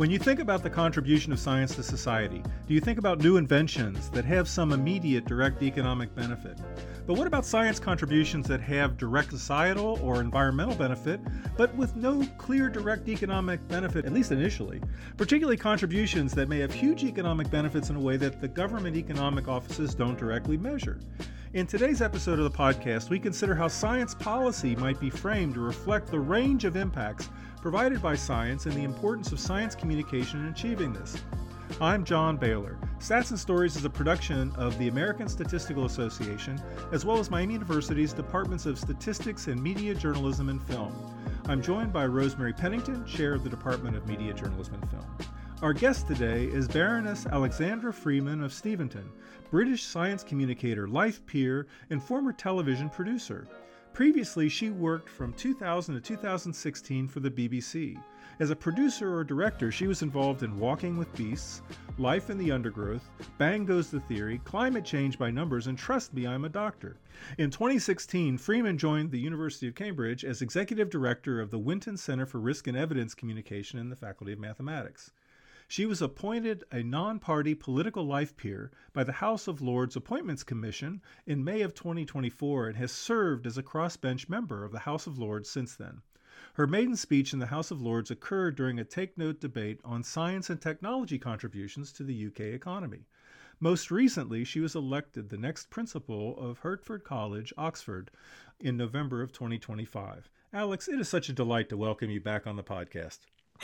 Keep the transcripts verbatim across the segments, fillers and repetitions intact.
When you think about the contribution of science to society, do you think about new inventions that have some immediate direct economic benefit? But what about science contributions that have direct societal or environmental benefit, but with no clear direct economic benefit, at least initially? Particularly contributions that may have huge economic benefits in a way that the government economic offices don't directly measure. In today's episode of the podcast, we consider how science policy might be framed to reflect the range of impacts provided by science and the importance of science communication in achieving this. I'm John Baylor. Stats and Stories is a production of the American Statistical Association, as well as Miami University's Departments of Statistics and Media Journalism and Film. I'm joined by Rosemary Pennington, Chair of the Department of Media Journalism and Film. Our guest today is Baroness Alexandra Freeman of Steventon, British science communicator, life peer, and former television producer. Previously, she worked from two thousand to two thousand sixteen for the B B C. As a producer or director, she was involved in Walking with Beasts, Life in the Undergrowth, Bang Goes the Theory, Climate Change by Numbers, and Trust Me, I'm a Doctor. In twenty sixteen, Freeman joined the University of Cambridge as executive director of the Winton Center for Risk and Evidence Communication in the Faculty of Mathematics. She was appointed a non-party political life peer by the House of Lords Appointments Commission in May of twenty twenty-four and has served as a crossbench member of the House of Lords since then. Her maiden speech in the House of Lords occurred during a take-note debate on science and technology contributions to the U K economy. Most recently, she was elected the next principal of Hertford College, Oxford, in November of twenty twenty-five. Alex, it is such a delight to welcome you back on the podcast.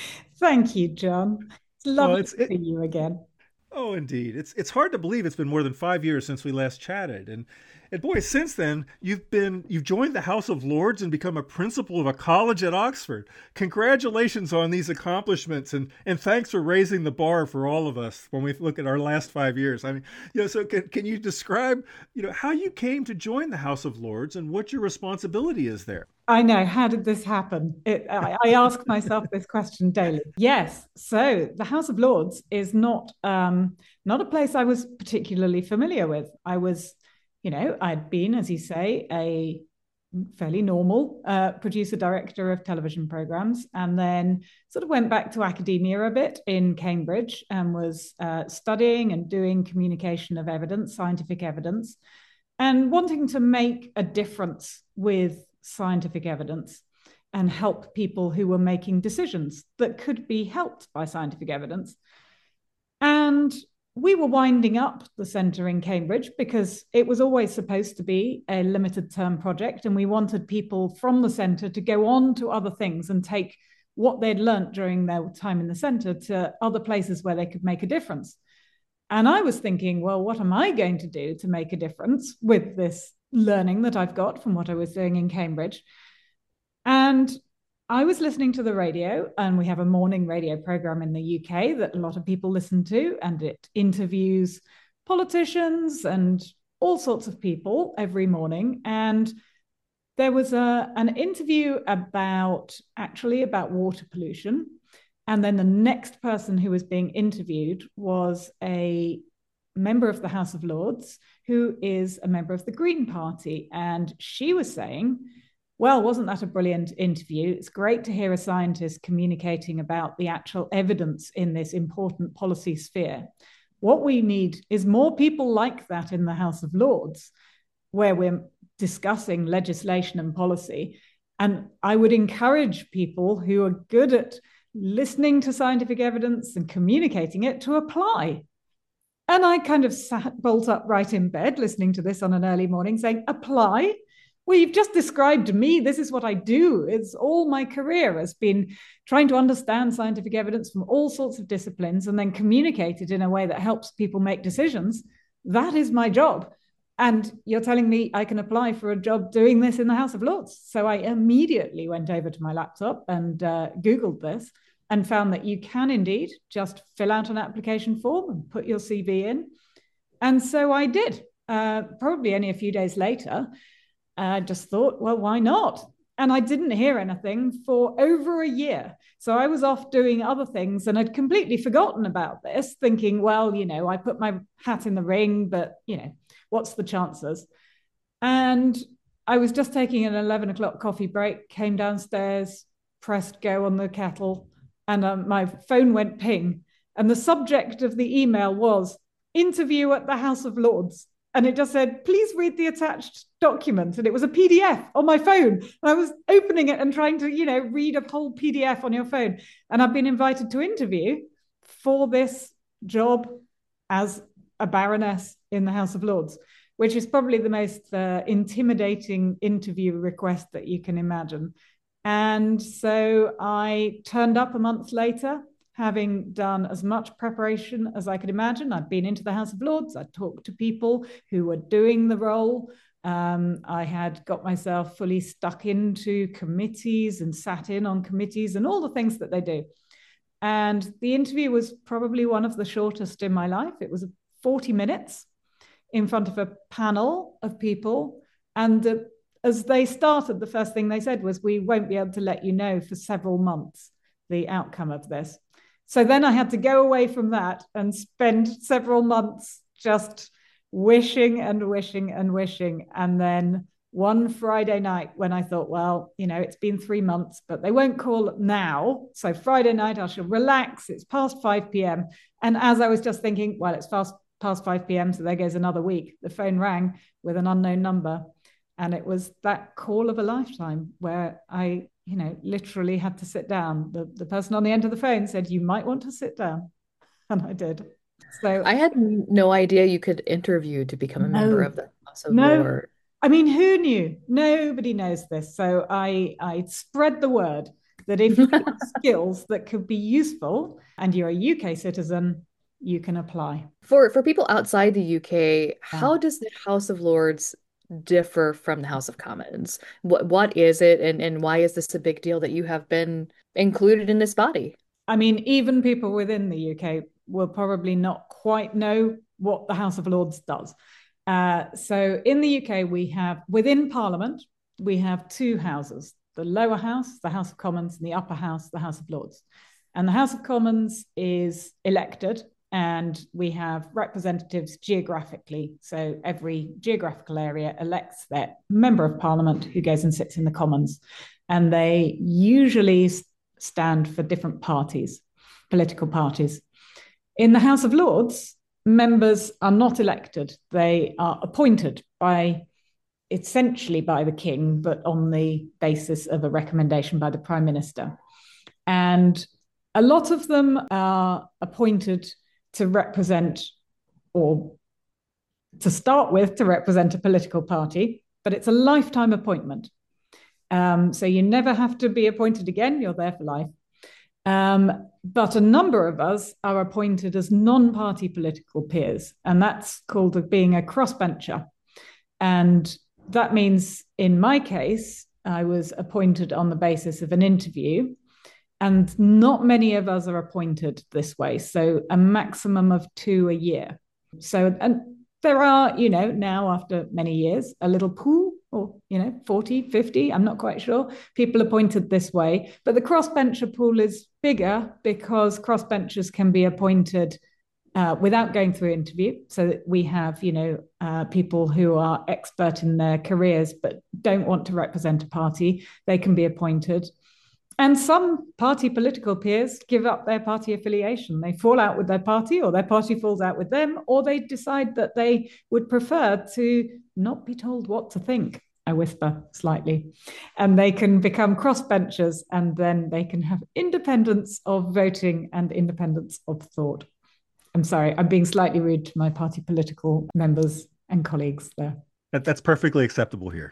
Thank you, John. It's lovely well, it's, to see it, you again. Oh, indeed. It's it's hard to believe it's been more than five years since we last chatted. And and boy, since then, you've been you've joined the House of Lords and become a principal of a college at Oxford. Congratulations on these accomplishments, and, and thanks for raising the bar for all of us when we look at our last five years. I mean, you know, so can, can you describe, you know, how you came to join the House of Lords and what your responsibility is there? I know. How did this happen? It, I, I ask myself this question daily. Yes. So the House of Lords is not um, not a place I was particularly familiar with. I was, you know, I'd been, as you say, a fairly normal uh, producer director of television programs, and then sort of went back to academia a bit in Cambridge and was uh, studying and doing communication of evidence, scientific evidence, and wanting to make a difference with scientific evidence and help people who were making decisions that could be helped by scientific evidence. And we were winding up the centre in Cambridge because it was always supposed to be a limited term project, and we wanted people from the centre to go on to other things and take what they'd learnt during their time in the centre to other places where they could make a difference. And I was thinking, well, what am I going to do to make a difference with this learning that I've got from what I was doing in Cambridge? And I was listening to the radio, and we have a morning radio program in the U K that a lot of people listen to, and it interviews politicians and all sorts of people every morning. And there was a, an interview about, actually about water pollution. And then the next person who was being interviewed was a member of the House of Lords who is a member of the Green Party. And she was saying, well, wasn't that a brilliant interview? It's great to hear a scientist communicating about the actual evidence in this important policy sphere. What we need is more people like that in the House of Lords, where we're discussing legislation and policy. And I would encourage people who are good at listening to scientific evidence and communicating it to apply. And I kind of sat bolt upright in bed listening to this on an early morning saying, apply? Well, you've just described me. This is what I do. It's all my career has been trying to understand scientific evidence from all sorts of disciplines and then communicate it in a way that helps people make decisions. That is my job. And you're telling me I can apply for a job doing this in the House of Lords. So I immediately went over to my laptop and uh, Googled this and found that you can indeed just fill out an application form and put your C V in. And so I did, uh, probably only a few days later. I just thought, well, why not? And I didn't hear anything for over a year. So I was off doing other things and I'd completely forgotten about this, thinking, well, you know, I put my hat in the ring, but, you know, what's the chances? And I was just taking an eleven o'clock coffee break, came downstairs, pressed go on the kettle, and um, my phone went ping. And the subject of the email was interview at the House of Lords. And it just said, please read the attached document. And it was a P D F on my phone. And I was opening it and trying to, you know, read a whole P D F on your phone. And I've been invited to interview for this job as a baroness in the House of Lords, which is probably the most uh, intimidating interview request that you can imagine. And so I turned up a month later, having done as much preparation as I could imagine. I'd been into the House of Lords. I'd talked to people who were doing the role. Um, I had got myself fully stuck into committees and sat in on committees and all the things that they do. And the interview was probably one of the shortest in my life. It was forty minutes in front of a panel of people. And uh, as they started, the first thing they said was, we won't be able to let you know for several months the outcome of this. So then I had to go away from that and spend several months just wishing and wishing and wishing. And then one Friday night when I thought, well, you know, it's been three months, but they won't call now. So Friday night, I shall relax. It's past five p.m. And as I was just thinking, well, it's fast past five p.m. So there goes another week. The phone rang with an unknown number. And it was that call of a lifetime where I, you know, literally had to sit down. The, the person on the end of the phone said, you might want to sit down. And I did. So I had no idea you could interview to become a no, member of the House of no. Lords. I mean, who knew? Nobody knows this. So I, I spread the word that if you have skills that could be useful and you're a U K citizen, you can apply. For for people outside the U K, how does the House of Lords differ from the House of Commons? What what is it, and, and why is this a big deal that you have been included in this body? I mean, even people within the U K will probably not quite know what the House of Lords does. Uh, so in the U K, we have, within Parliament, we have two houses, the lower house, the House of Commons, and the upper house, the House of Lords. And the House of Commons is elected, and we have representatives geographically. So every geographical area elects their member of Parliament who goes and sits in the Commons. And they usually stand for different parties, political parties. In the House of Lords, members are not elected. They are appointed by, essentially by the King, but on the basis of a recommendation by the Prime Minister. And a lot of them are appointed to represent, or to start with, to represent a political party, but it's a lifetime appointment. Um, so you never have to be appointed again, you're there for life. Um, but a number of us are appointed as non-party political peers, and that's called being a crossbencher. And that means, in my case, I was appointed on the basis of an interview, and not many of us are appointed this way. So a maximum of two a year. So, and there are, you know, now after many years, a little pool, or, you know, forty, fifty, I'm not quite sure, people appointed this way. But the crossbencher pool is bigger because crossbenchers can be appointed uh, without going through interview. So that we have, you know, uh, people who are expert in their careers but don't want to represent a party. They can be appointed. And some party political peers give up their party affiliation. They fall out with their party, or their party falls out with them, or they decide that they would prefer to not be told what to think. I whisper slightly. And they can become crossbenchers, and then they can have independence of voting and independence of thought. I'm sorry, I'm being slightly rude to my party political members and colleagues there. That, that's perfectly acceptable here,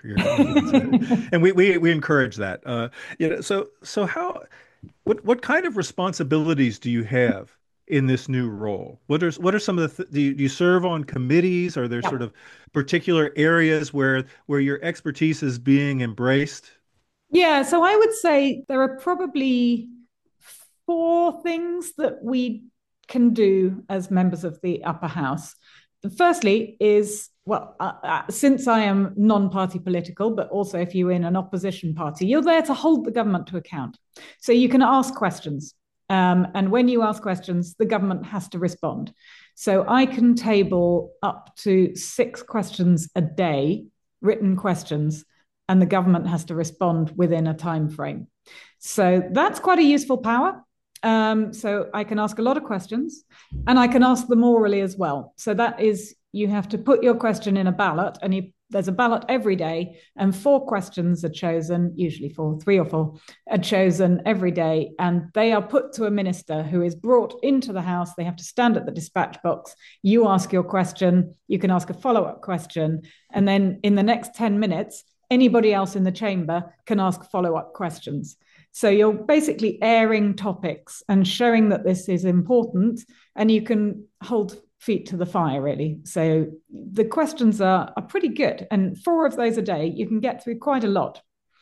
and we, we we encourage that. Uh, you know, so so how, what what kind of responsibilities do you have in this new role? What are what are some of the th do, you, do you serve on committees? Are there yeah. sort of particular areas where where your expertise is being embraced? Yeah, so I would say there are probably four things that we can do as members of the upper house. Firstly is, well, uh, uh, since I am non-party political, but also if you're in an opposition party, you're there to hold the government to account. So you can ask questions. Um, and when you ask questions, the government has to respond. So I can table up to six questions a day, written questions, and the government has to respond within a time frame. So that's quite a useful power. Um, so I can ask a lot of questions, and I can ask them orally as well. So that is, you have to put your question in a ballot, and you, there's a ballot every day, and four questions are chosen, usually four, three or four are chosen every day, and they are put to a minister who is brought into the House. They have to stand at the dispatch box. You ask your question, you can ask a follow-up question, and then in the next ten minutes, anybody else in the chamber can ask follow-up questions. So you're basically airing topics and showing that this is important, and you can hold feet to the fire, really. So the questions are, are pretty good. And four of those a day, you can get through quite a lot.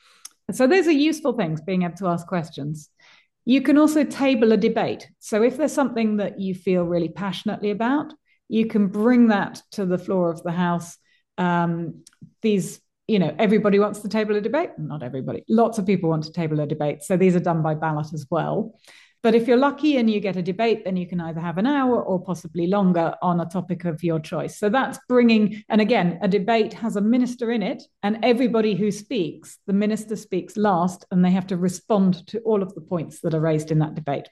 So those are useful things, being able to ask questions. You can also table a debate. So if there's something that you feel really passionately about, you can bring that to the floor of the House. Um, these You know, everybody wants to table a debate. Not everybody. Lots of people want to table a debate. So these are done by ballot as well. But if you're lucky and you get a debate, then you can either have an hour or possibly longer on a topic of your choice. So that's bringing, and again, a debate has a minister in it, and everybody who speaks, the minister speaks last, and they have to respond to all of the points that are raised in that debate.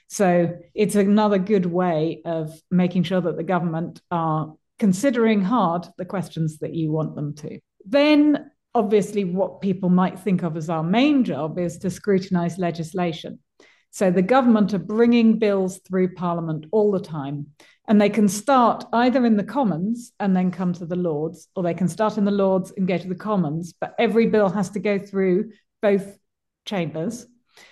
So it's another good way of making sure that the government are considering hard the questions that you want them to. Then, obviously, what people might think of as our main job is to scrutinise legislation. So the government are bringing bills through Parliament all the time, and they can start either in the Commons and then come to the Lords, or they can start in the Lords and go to the Commons, but every bill has to go through both chambers,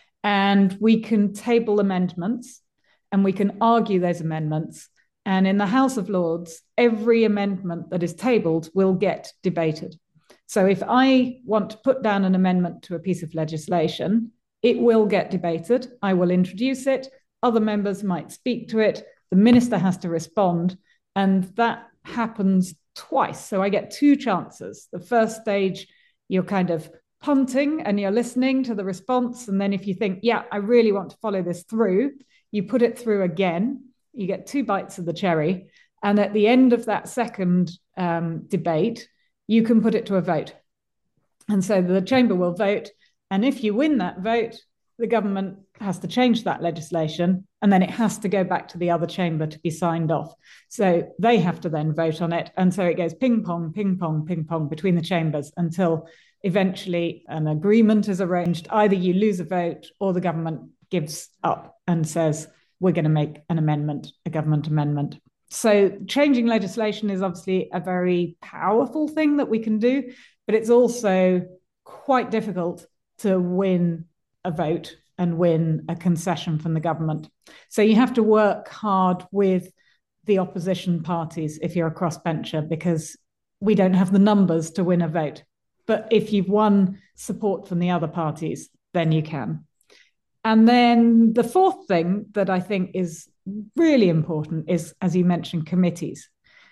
and we can table amendments and we can argue those amendments. And in the House of Lords, every amendment that is tabled will get debated. So if I want to put down an amendment to a piece of legislation, it will get debated. I will introduce it. Other members might speak to it. The minister has to respond. And that happens twice. So I get two chances. The first stage, you're kind of punting and you're listening to the response. And then if you think, yeah, I really want to follow this through, you put it through again. You get two bites of the cherry. And at the end of that second um, debate, you can put it to a vote. And so the chamber will vote. And if you win that vote, the government has to change that legislation, and then it has to go back to the other chamber to be signed off. So they have to then vote on it. And so it goes ping pong, ping pong, ping pong between the chambers until eventually an agreement is arranged. Either you lose a vote or the government gives up and says, we're going to make an amendment, a government amendment. So changing legislation is obviously a very powerful thing that we can do, but it's also quite difficult to win a vote and win a concession from the government. So you have to work hard with the opposition parties if you're a crossbencher, because we don't have the numbers to win a vote. But if you've won support from the other parties, then you can. And then the fourth thing that I think is really important is, as you mentioned, committees.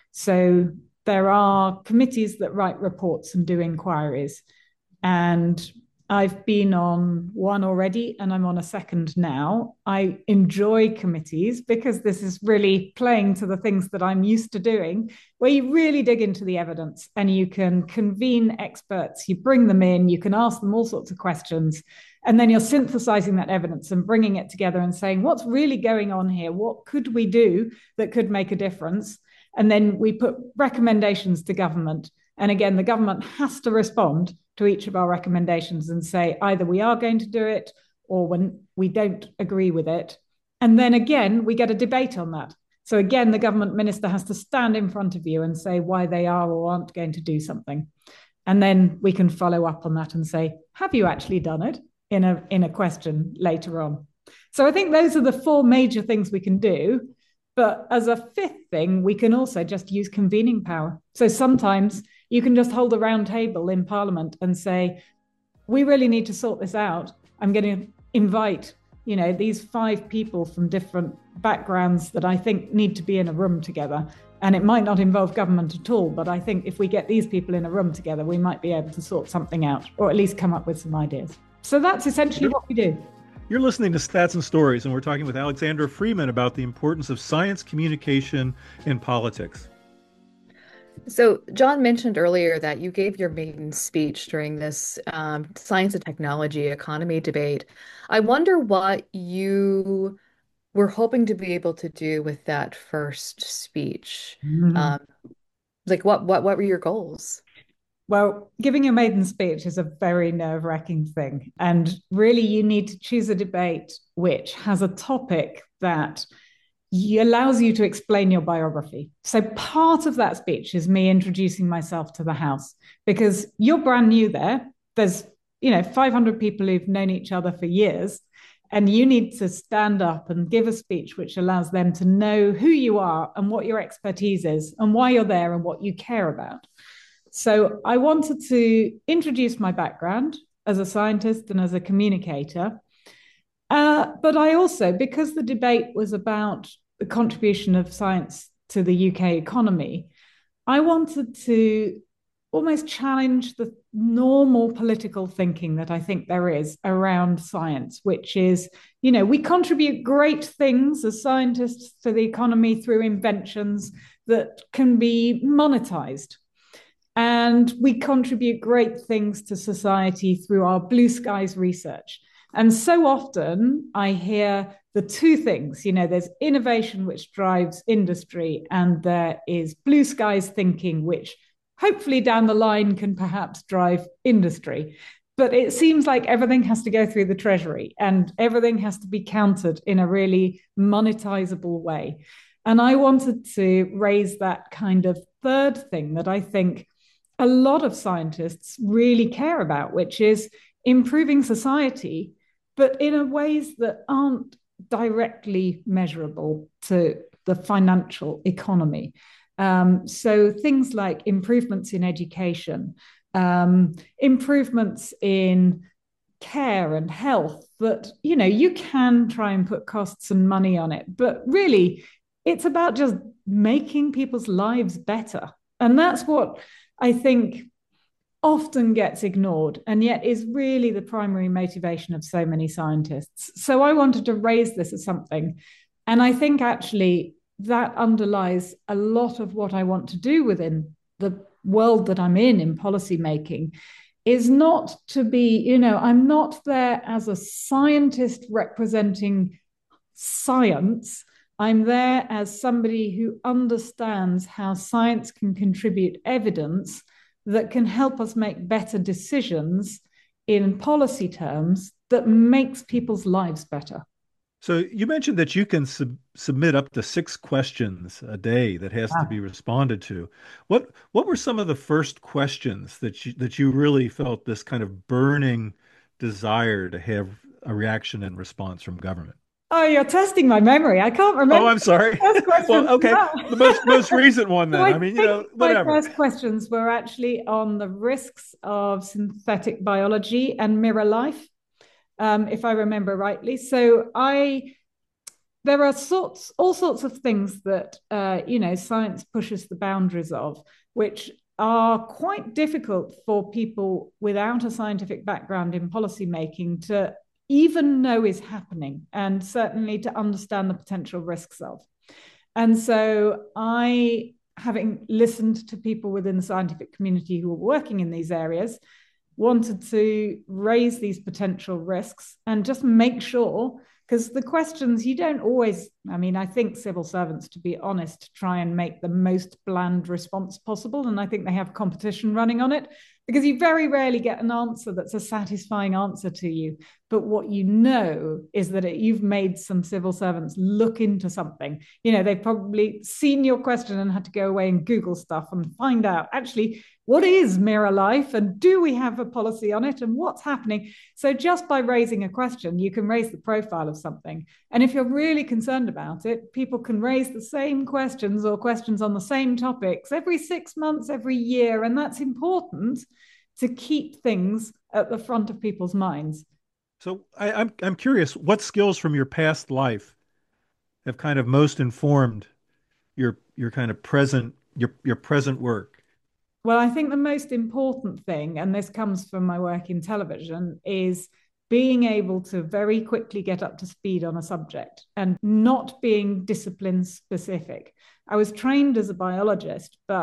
So there are committees that write reports and do inquiries. And I've been on one already, and I'm on a second now. I enjoy committees because this is really playing to the things that I'm used to doing, where you really dig into the evidence and you can convene experts, you bring them in, you can ask them all sorts of questions, and then you're synthesizing that evidence and bringing it together and saying, what's really going on here? What could we do that could make a difference? And then we put recommendations to government. And again, the government has to respond to each of our recommendations and say, either we are going to do it or when we don't agree with it. And then again, we get a debate on that. So again, the government minister has to stand in front of you and say why they are or aren't going to do something. And then we can follow up on that and say, have you actually done it in a, in a question later on? So I think those are the four major things we can do. But as a fifth thing, we can also just use convening power. So sometimes you can just hold a round table in Parliament and say, we really need to sort this out. I'm going to invite, you know, these five people from different backgrounds that I think need to be in a room together. And it might not involve government at all, but I think if we get these people in a room together, we might be able to sort something out, or at least come up with some ideas. So that's essentially what we do. You're listening to Stats and Stories, and we're talking with Alexandra Freeman about the importance of science communication in politics. So, John mentioned earlier that you gave your maiden speech during this um, science and technology economy debate. I wonder what you were hoping to be able to do with that first speech. Mhm. Um, like, what what what were your goals? Well, giving a maiden speech is a very nerve-wracking thing. And really, you need to choose a debate which has a topic that allows you to explain your biography. So part of that speech is me introducing myself to the House because you're brand new there. There's, you know, five hundred people who've known each other for years. And you need to stand up and give a speech which allows them to know who you are and what your expertise is and why you're there and what you care about. So I wanted to introduce my background as a scientist and as a communicator. Uh, but I also, because the debate was about the contribution of science to the U K economy, I wanted to almost challenge the normal political thinking that I think there is around science, which is, you know, we contribute great things as scientists to the economy through inventions that can be monetized. And we contribute great things to society through our blue skies research. And so often I hear the two things, you know, there's innovation which drives industry, and there is blue skies thinking, which hopefully down the line can perhaps drive industry. But it seems like everything has to go through the treasury and everything has to be counted in a really monetizable way. And I wanted to raise that kind of third thing that I think a lot of scientists really care about, which is improving society, but in a ways that aren't directly measurable to the financial economy. Um, so things like improvements in education, um, improvements in care and health that, you know, you can try and put costs and money on it, but really it's about just making people's lives better. And that's what I think often gets ignored and yet is really the primary motivation of so many scientists. So I wanted to raise this as something. And I think actually that underlies a lot of what I want to do within the world that I'm in, in policy making, is not to be, you know, I'm not there as a scientist representing science. I'm there as somebody who understands how science can contribute evidence that can help us make better decisions in policy terms that makes people's lives better. So you mentioned that you can sub submit up to six questions a day that has to be Wow. responded to. What what were some of the first questions that you that you really felt this kind of burning desire to have a reaction and response from government? Oh, you're testing my memory. I can't Oh, remember I'm sorry. the first Well, question. okay. The most most recent one So then. I I mean, you think know, my whatever. first questions were actually on the risks of synthetic biology and mirror life, um, if I remember rightly. So I there are sorts all sorts of things that uh, you know science pushes the boundaries of, which are quite difficult for people without a scientific background in policy making to even know is happening, and certainly to understand the potential risks of. And so I, having listened to people within the scientific community who are working in these areas, wanted to raise these potential risks and just make sure, because the questions you don't always, I mean, I think civil servants, to be honest, try and make the most bland response possible. And I think they have competition running on it because you very rarely get an answer that's a satisfying answer to you. But what you know is that it, you've made some civil servants look into something. You know, they've probably seen your question and had to go away and Google stuff and find out actually what is mirror life and do we have a policy on it and what's happening. So just by raising a question, you can raise the profile of something. And if you're really concerned about it, people can raise the same questions or questions on the same topics every six months, every year. And that's important to keep things at the front of people's minds. So I, I'm I'm curious, what skills from your past life have kind of most informed your your kind of present your your present work? Well, I think the most important thing, and this comes from my work in television, is being able to very quickly get up to speed on a subject and not being discipline specific. I was trained as a biologist, but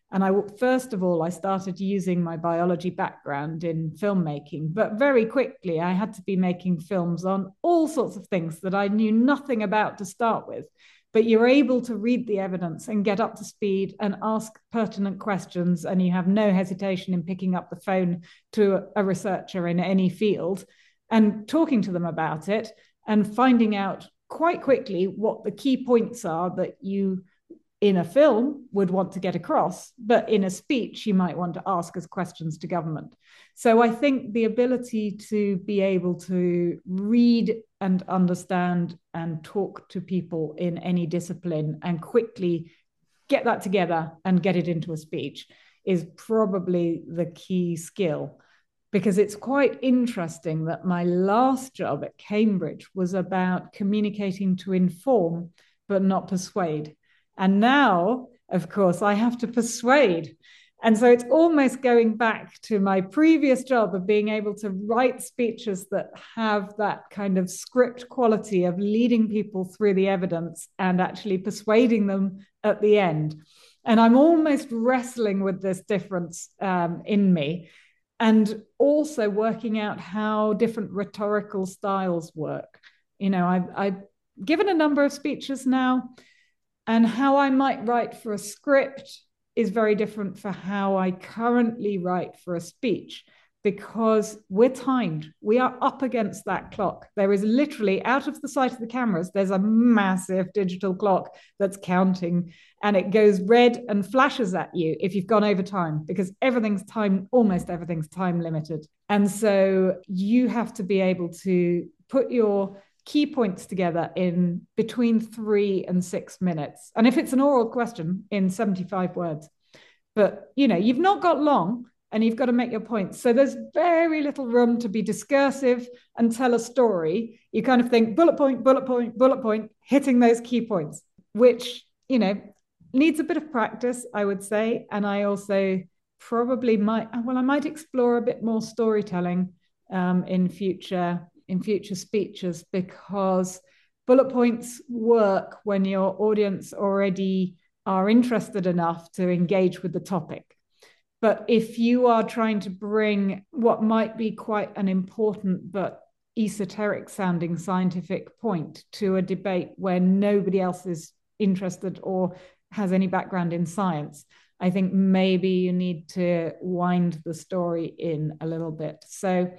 And I, first of all, I started using my biology background in filmmaking, but very quickly I had to be making films on all sorts of things that I knew nothing about to start with. But you're able to read the evidence and get up to speed and ask pertinent questions, and you have no hesitation in picking up the phone to a researcher in any field and talking to them about it and finding out quite quickly what the key points are that you in a film would want to get across, but in a speech you might want to ask as questions to government. So I think the ability to be able to read and understand and talk to people in any discipline and quickly get that together and get it into a speech is probably the key skill. Because it's quite interesting that my last job at Cambridge was about communicating to inform, but not persuade. And now, of course, I have to persuade. And so it's almost going back to my previous job of being able to write speeches that have that kind of script quality of leading people through the evidence and actually persuading them at the end. And I'm almost wrestling with this difference um, in me, and also working out how different rhetorical styles work. You know, I've, I've given a number of speeches now, and how I might write for a script is very different for how I currently write for a speech, because we're timed. We are up against that clock. There is literally, out of the sight of the cameras, there's a massive digital clock that's counting, and it goes red and flashes at you if you've gone over time, because everything's time, almost everything's time limited. And so you have to be able to put your key points together in between three and six minutes. And if it's an oral question, in seventy-five words. But, you know, you've not got long and you've got to make your points. So there's very little room to be discursive and tell a story. You kind of think bullet point, bullet point, bullet point, hitting those key points, which, you know, needs a bit of practice, I would say. And I also probably might, well, I might explore a bit more storytelling um, in future in future speeches, because bullet points work when your audience already are interested enough to engage with the topic. But if you are trying to bring what might be quite an important but esoteric sounding scientific point to a debate where nobody else is interested or has any background in science, I think maybe you need to wind the story in a little bit. So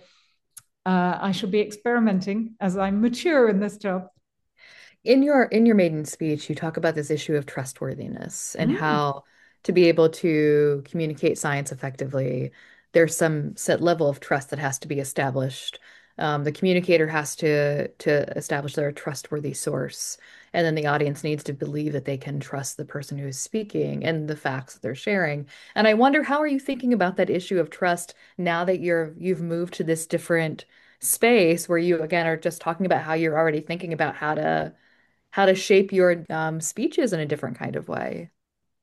Uh, I shall be experimenting as I mature in this job. In your in your maiden speech, you talk about this issue of trustworthiness and Mm. how to be able to communicate science effectively, there's some set level of trust that has to be established. Um, the communicator has to to establish they're a trustworthy source, and then the audience needs to believe that they can trust the person who is speaking and the facts that they're sharing. And I wonder, how are you thinking about that issue of trust now that you're you've moved to this different space where you again are just talking about how you're already thinking about how to how to shape your um, speeches in a different kind of way?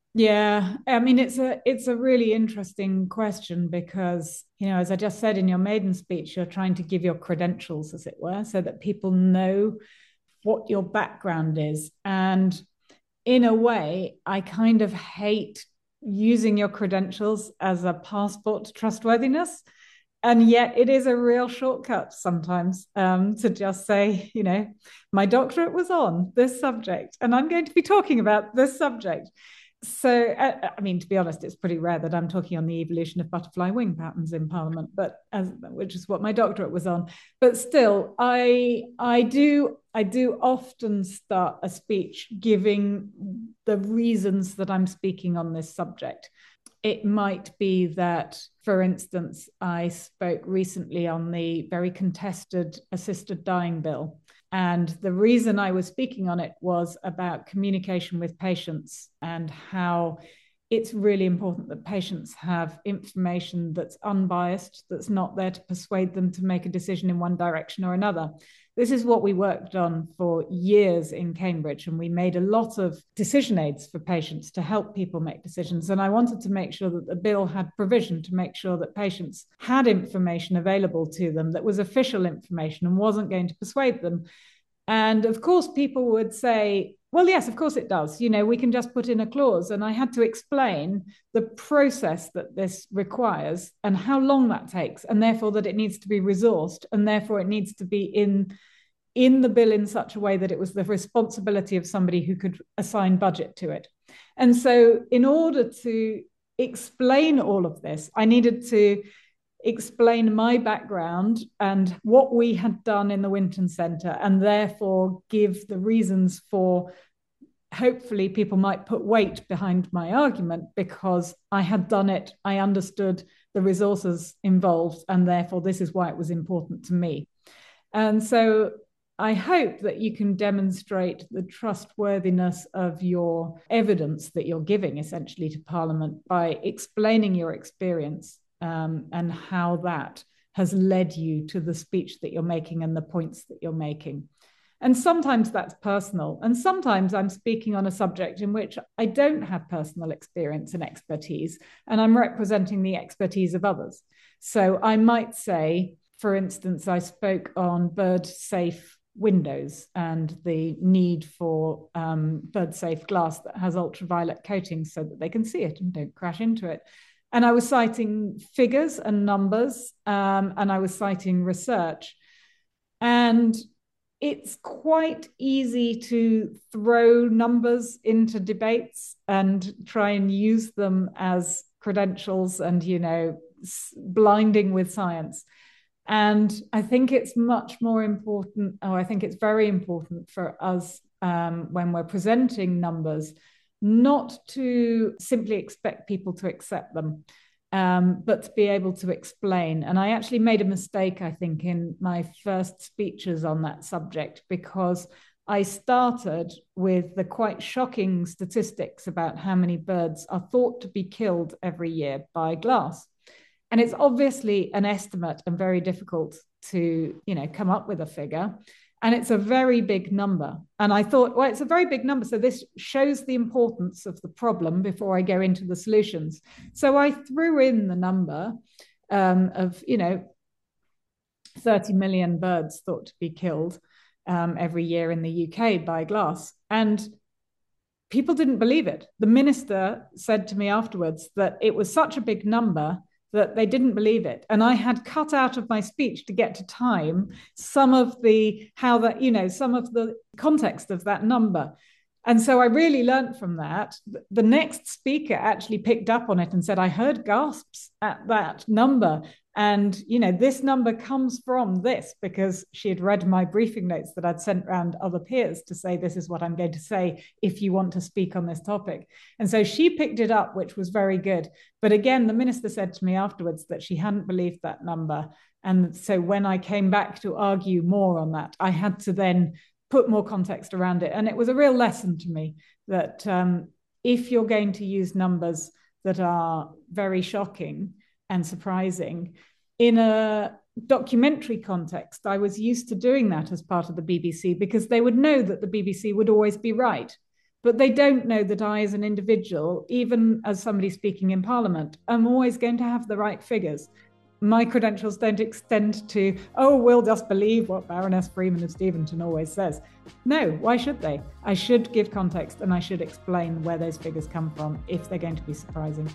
Yeah, I mean it's a it's a really interesting question, because, you know, as I just said, in your maiden speech, you're trying to give your credentials, as it were, so that people know what your background is. And in a way, I kind of hate using your credentials as a passport to trustworthiness. And yet it is a real shortcut sometimes, um, to just say, you know, my doctorate was on this subject and I'm going to be talking about this subject. So, uh, I mean, to be honest, it's pretty rare that I'm talking on the evolution of butterfly wing patterns in Parliament, but as, which is what my doctorate was on. But still, I I do I do often start a speech giving the reasons that I'm speaking on this subject. It might be that, for instance, I spoke recently on the very contested assisted dying bill. And the reason I was speaking on it was about communication with patients and how it's really important that patients have information that's unbiased, that's not there to persuade them to make a decision in one direction or another. This is what we worked on for years in Cambridge, and we made a lot of decision aids for patients to help people make decisions. And I wanted to make sure that the bill had provision to make sure that patients had information available to them that was official information and wasn't going to persuade them. And of course, people would say, Well, yes, of course it does. You know, we can just put in a clause, and I had to explain the process that this requires and how long that takes, and therefore that it needs to be resourced, and therefore it needs to be in in the bill in such a way that it was the responsibility of somebody who could assign budget to it. And so in order to explain all of this, I needed to explain my background and what we had done in the Winton Centre, and therefore give the reasons for, hopefully people might put weight behind my argument because I had done it, I understood the resources involved, and therefore this is why it was important to me. And so I hope that you can demonstrate the trustworthiness of your evidence that you're giving essentially to Parliament by explaining your experience um, and how that has led you to the speech that you're making and the points that you're making. And sometimes that's personal. And sometimes I'm speaking on a subject in which I don't have personal experience and expertise, and I'm representing the expertise of others. So I might say, for instance, I spoke on bird safe windows and the need for um, bird safe glass that has ultraviolet coatings so that they can see it and don't crash into it. And I was citing figures and numbers, um, and I was citing research. And it's quite easy to throw numbers into debates and try and use them as credentials and, you know, blinding with science. And I think it's much more important, or I think it's very important for us um, when we're presenting numbers, not to simply expect people to accept them, um, but to be able to explain. And I actually made a mistake, I think, in my first speeches on that subject, because I started with the quite shocking statistics about how many birds are thought to be killed every year by glass. And it's obviously an estimate and very difficult to, you know, come up with a figure. And it's a very big number. And I thought, well, it's a very big number. So this shows the importance of the problem before I go into the solutions. So I threw in the number um, of, you know, thirty million birds thought to be killed um, every year in the U K by glass. And people didn't believe it. The minister said to me afterwards that it was such a big number that they didn't believe it. And I had cut out of my speech to get to time some of the, how that, you know, some of the context of that number. And so I really learned from that. The next speaker actually picked up on it and said, I heard gasps at that number. And, you know, this number comes from this, because she had read my briefing notes that I'd sent around other peers to say, this is what I'm going to say if you want to speak on this topic. And so she picked it up, which was very good. But again, the minister said to me afterwards that she hadn't believed that number. And so when I came back to argue more on that, I had to then put more context around it. And it was a real lesson to me that um, if you're going to use numbers that are very shocking and surprising, in a documentary context, I was used to doing that as part of the B B C, because they would know that the B B C would always be right. But they don't know that I, as an individual, even as somebody speaking in Parliament, am always going to have the right figures. My credentials don't extend to, oh, we'll just believe what Baroness Freeman of Steventon always says. No, why should they? I should give context, and I should explain where those figures come from if they're going to be surprising.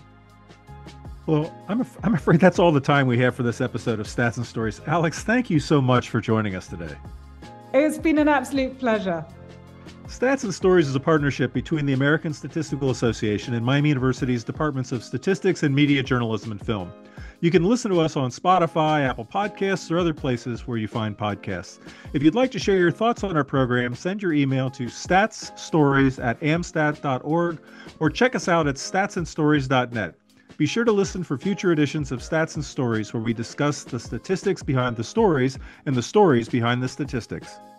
Well, I'm, af- I'm afraid that's all the time we have for this episode of Stats and Stories. Alex, thank you so much for joining us today. It's been an absolute pleasure. Stats and Stories is a partnership between the American Statistical Association and Miami University's Departments of Statistics and Media Journalism and Film. You can listen to us on Spotify, Apple Podcasts, or other places where you find podcasts. If you'd like to share your thoughts on our program, send your email to statsstories at amstat dot org or check us out at stats and stories dot net. Be sure to listen for future editions of Stats and Stories, where we discuss the statistics behind the stories and the stories behind the statistics.